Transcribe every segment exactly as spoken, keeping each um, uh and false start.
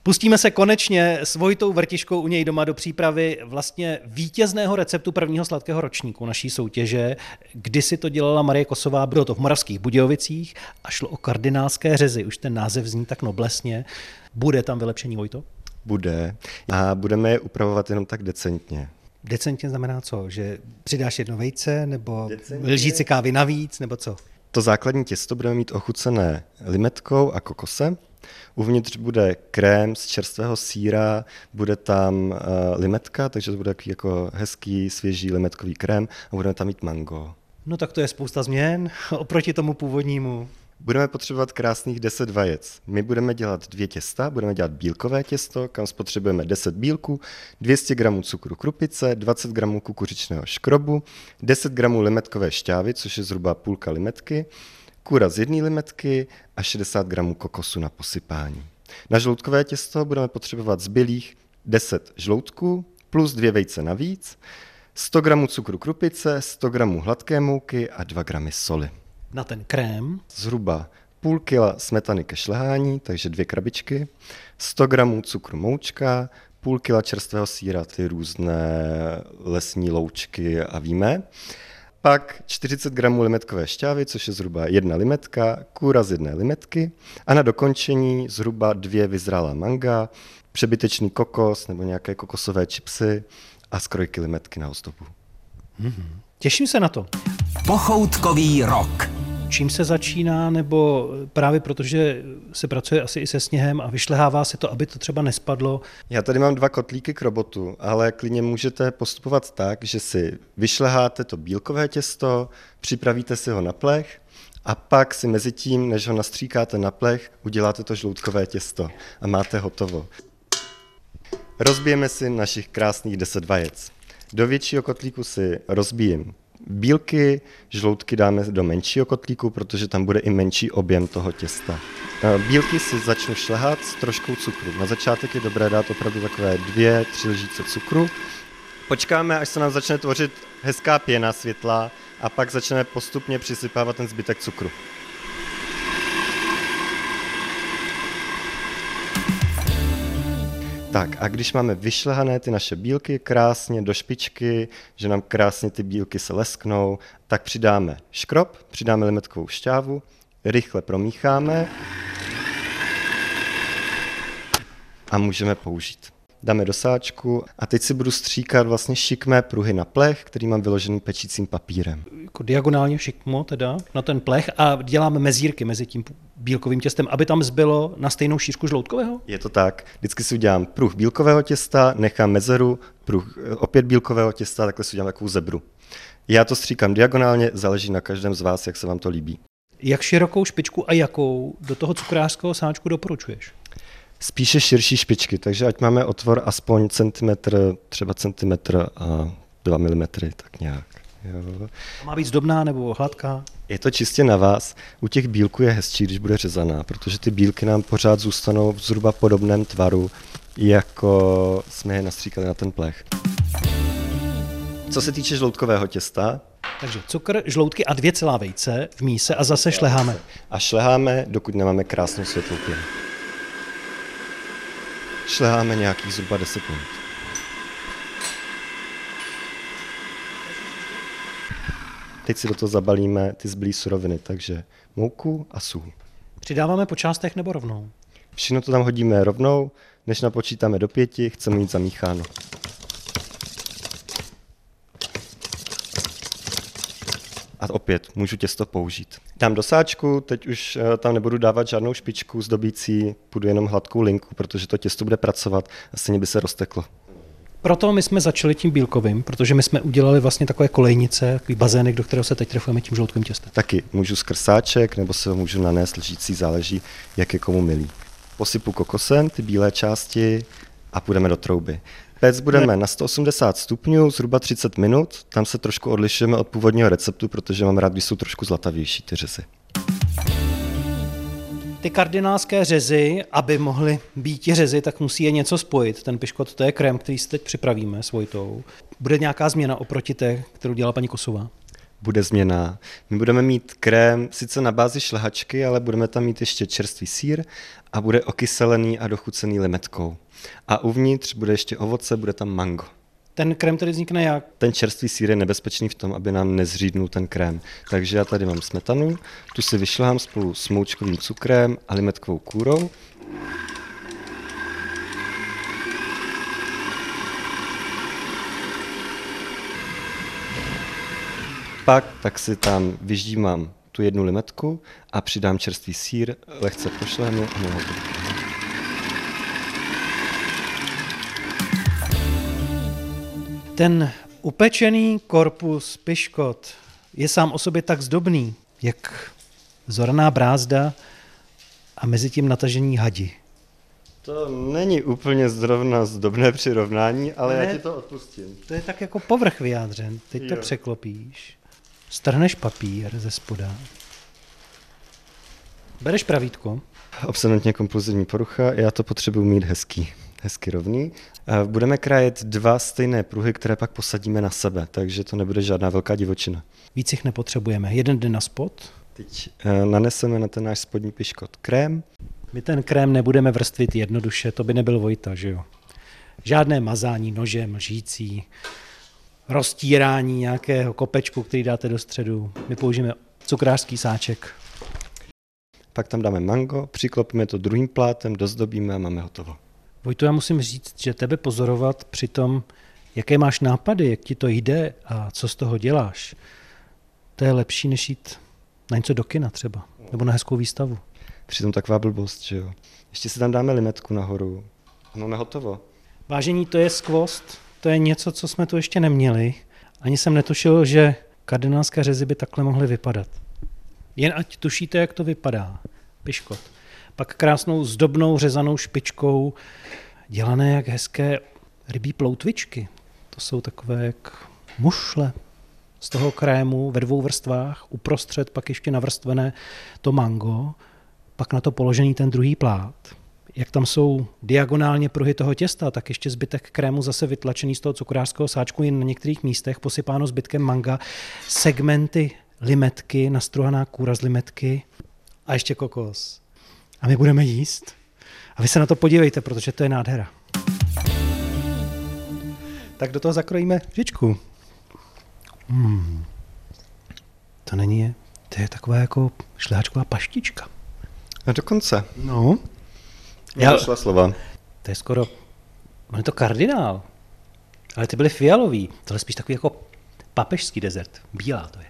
Pustíme se konečně s Vojtou Vrtiškou u něj doma do přípravy vlastně vítězného receptu prvního sladkého ročníku naší soutěže. Kdysi to dělala Marie Kosová, bylo to v Moravských Budějovicích a šlo o kardinálské řezy. Už ten název zní tak noblesně. Bude tam vylepšení, Vojto? Bude. A budeme je upravovat jenom tak decentně. Decentně znamená co? Že přidáš jedno vejce, nebo Decentně. lžíci kávy navíc, nebo co? To základní těsto budeme mít ochucené limetkou a kokosem. Uvnitř bude krém z čerstvého sýra, bude tam uh, limetka, takže to bude takový jako hezký, svěží limetkový krém a budeme tam mít mango. No tak to je spousta změn oproti tomu původnímu. Budeme potřebovat krásných deset vajec. My budeme dělat dvě těsta, budeme dělat bílkové těsto, kam spotřebujeme deset bílků, dvě stě gramů cukru krupice, dvacet gramů kukuřičného škrobu, deset gramů limetkové šťávy, což je zhruba půlka limetky, kůra z jedné limetky a šedesát gramů kokosu na posypání. Na žloutkové těsto budeme potřebovat zbylých deset žloutků plus dvě vejce navíc, sto gramů cukru krupice, sto gramů hladké mouky a dva gramy soli. Na ten krém Zhruba půl kila smetany ke šlehání, takže dvě krabičky, sto gramů cukru moučka, půl kila čerstvého sýra, ty různé lesní loučky a víme. Pak čtyřicet gramů limetkové šťávy, což je zhruba jedna limetka, kůra z jedné limetky a na dokončení zhruba dvě vyzrálá manga, přebytečný kokos nebo nějaké kokosové chipsy a skrojky limetky na ozdobu. Mm-hmm. Těším se na to. Pochoutkový rok. Čím se začíná, nebo právě protože se pracuje asi i se sněhem a vyšlehává se to, aby to třeba nespadlo? Já tady mám dva kotlíky k robotu, ale klidně můžete postupovat tak, že si vyšleháte to bílkové těsto, připravíte si ho na plech a pak si mezi tím, než ho nastříkáte na plech, uděláte to žloutkové těsto a máte hotovo. Rozbijeme si našich krásných deset vajec. Do většího kotlíku si rozbijím bílky, žloutky dáme do menšího kotlíku, protože tam bude i menší objem toho těsta. Bílky si začnu šlehat s troškou cukru. Na začátek je dobré dát opravdu takové dvě, tři lžíce cukru. Počkáme, až se nám začne tvořit hezká pěna světlá a pak začneme postupně přisypávat ten zbytek cukru. Tak a když máme vyšlehané ty naše bílky krásně do špičky, že nám krásně ty bílky se lesknou, tak přidáme škrob, přidáme limetkovou šťávu, rychle promícháme a můžeme použít. Dáme do sáčku a teď si budu stříkat vlastně šikmé pruhy na plech, který mám vyložený pečícím papírem. Jako diagonálně šikmo teda na ten plech a děláme mezírky mezi tím bílkovým těstem, aby tam zbylo na stejnou šířku žloutkového? Je to tak. Vždycky si udělám pruh bílkového těsta, nechám mezeru, pruh opět bílkového těsta, takhle si udělám takovou zebru. Já to stříkám diagonálně, záleží na každém z vás, jak se vám to líbí. Jak širokou špičku a jakou do toho cukrářského sáčku doporučuješ? Spíše širší špičky, takže ať máme otvor aspoň centimetr, třeba centimetr a dva milimetry, tak nějak. Jo. Má být zdobná nebo hladká? Je to čistě na vás. U těch bílků je hezčí, když bude řezaná, protože ty bílky nám pořád zůstanou v zhruba podobném tvaru, jako jsme je nastříkali na ten plech. Co se týče žloutkového těsta, takže cukr, žloutky a dvě celá vejce v míse a zase šleháme. A šleháme, dokud nemáme krásnou světlou pěnu. Šleháme nějakých zhruba deset minut. Teď si do toho zabalíme ty zbylé suroviny, takže mouku a sůl. Přidáváme po částech nebo rovnou? Všechno to tam hodíme rovnou, než napočítáme do pěti, chceme mít zamícháno. A opět můžu těsto použít. Dám do sáčku, teď už tam nebudu dávat žádnou špičku zdobící, půjdu jenom hladkou linku, protože to těsto bude pracovat a stejně by se rozteklo. Proto my jsme začali tím bílkovým, protože my jsme udělali vlastně takové kolejnice, takový bazének, do kterého se teď trefujeme tím žloutkovým těstem. Taky můžu skrz sáček, nebo se ho můžu nanést lžící, záleží, jak je komu milý. Posypu kokosem ty bílé části a půjdeme do trouby. Péct budeme na sto osmdesát stupňů, zhruba třicet minut, tam se trošku odlišujeme od původního receptu, protože mám rád, když jsou trošku zlatavější ty řezy. Ty kardinálské řezy, aby mohly být ti řezy, tak musí je něco spojit. Ten piškot, to je krém, který si teď připravíme s Vojtou. Bude nějaká změna oproti té, kterou dělala paní Kosová? bude změna. My budeme mít krém sice na bázi šlehačky, ale budeme tam mít ještě čerstvý sýr a bude okyselený a dochucený limetkou. A uvnitř bude ještě ovoce, bude tam mango. Ten krém tedy vznikne jak? Ten čerstvý sýr je nebezpečný v tom, aby nám nezřídnul ten krém. Takže já tady mám smetanu, tu si vyšlehám spolu s moučkovým cukrem a limetkovou kůrou. Pak tak si tam vyždímám tu jednu limetku a přidám čerstvý sýr, lehce prošlehnu a mám hotovo. Ten upečený korpus piškot je sám o sobě tak zdobný, jak zoraná brázda a mezi tím natažení hadi. To není úplně zrovna zdobné přirovnání, ale ne, já ti to odpustím. To je tak jako povrch vyjádřen. Teď jo. To překlopíš, strhneš papír ze spoda, bereš pravítko. Obsedantně kompulzivní porucha, já to potřebuji mít hezký. Hezky rovný. Budeme krájet dva stejné pruhy, které pak posadíme na sebe, takže to nebude žádná velká divočina. Víc jich nepotřebujeme. Jeden jde na spod. Teď naneseme na ten náš spodní piškot krém. My ten krém nebudeme vrstvit jednoduše, to by nebyl Vojta, že jo? Žádné mazání nožem, lžící, roztírání nějakého kopečku, který dáte do středu. My použijeme cukrářský sáček. Pak tam dáme mango, přiklopíme to druhým plátem, dozdobíme a máme hotovo. Vojto, já musím říct, že tebe pozorovat při tom, jaké máš nápady, jak ti to jde a co z toho děláš, to je lepší, než jít na něco do kina třeba, nebo na hezkou výstavu. Přitom taková blbost, že jo. Ještě si tam dáme limetku nahoru a máme hotovo. Vážení, to je skvost, to je něco, co jsme tu ještě neměli. Ani jsem netušil, že kardinálské řezy by takhle mohly vypadat. Jen ať tušíte, jak to vypadá. Piškot. Pak krásnou zdobnou řezanou špičkou, dělané jak hezké rybí ploutvičky. To jsou takové jak mušle z toho krému ve dvou vrstvách, uprostřed pak ještě navrstvené to mango, pak na to položený ten druhý plát. Jak tam jsou diagonálně pruhy toho těsta, tak ještě zbytek krému zase vytlačený z toho cukrářského sáčku, jen na některých místech posypáno zbytkem manga, segmenty limetky, nastruhaná kůra z limetky a ještě kokos. A my budeme jíst. A vy se na to podívejte, protože to je nádhera. Tak do toho zakrojíme žičku. Hmm. To není, to je taková jako šlehačková paštička. A dokonce. No. Já došla slova. To je skoro, on je to kardinál, ale ty byly fialový. Tohle je spíš takový jako papežský dezert. Bílá to je.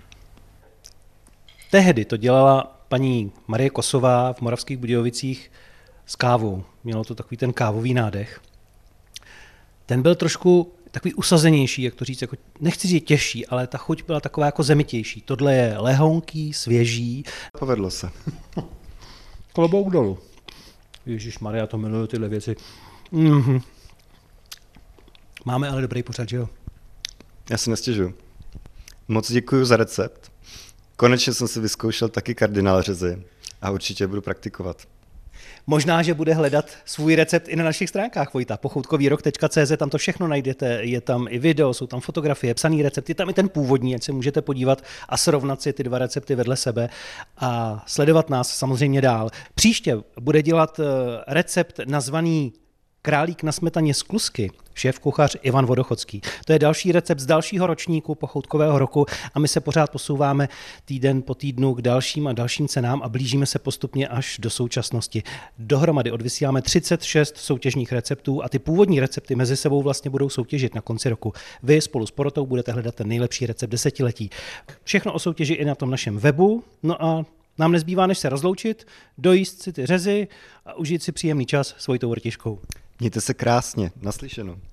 Tehdy to dělala paní Marie Kosová v Moravských Budějovicích s kávou. Mělo to takový ten kávový nádech. Ten byl trošku takový usazenější, jak to říct, jako, nechci říct těžší, ale ta chuť byla taková jako zemitější. Tohle je lehonký, svěží. Povedlo se. Klobouk dolů. Ježišmarja, to miluju tyhle věci. Mm-hmm. Máme ale dobrý pořad, že jo? Já si nestěžuju. Moc děkuji za recept. Konečně jsem si vyzkoušel taky kardinál řezy a určitě budu praktikovat. Možná, že bude hledat svůj recept i na našich stránkách, Vojta, pochoutkový rok tečka cé zet, tam to všechno najdete, je tam i video, jsou tam fotografie, psaný recept, je tam i ten původní, ať se můžete podívat a srovnat si ty dva recepty vedle sebe a sledovat nás samozřejmě dál. Příště bude dělat recept nazvaný Králík na smetaně z klusky, šéf-kuchař Ivan Vodochodský. To je další recept z dalšího ročníku pochoutkového roku a my se pořád posouváme týden po týdnu k dalším a dalším cenám a blížíme se postupně až do současnosti. Dohromady odvysíláme třicet šest soutěžních receptů a ty původní recepty mezi sebou vlastně budou soutěžit na konci roku. Vy spolu s porotou budete hledat ten nejlepší recept desetiletí. Všechno o soutěži i na tom našem webu. No a nám nezbývá, než se rozloučit, dojíst si ty řezy a užít si příjemný čas s Vojtou Vrtiškou. Mějte se krásně, naslyšenou.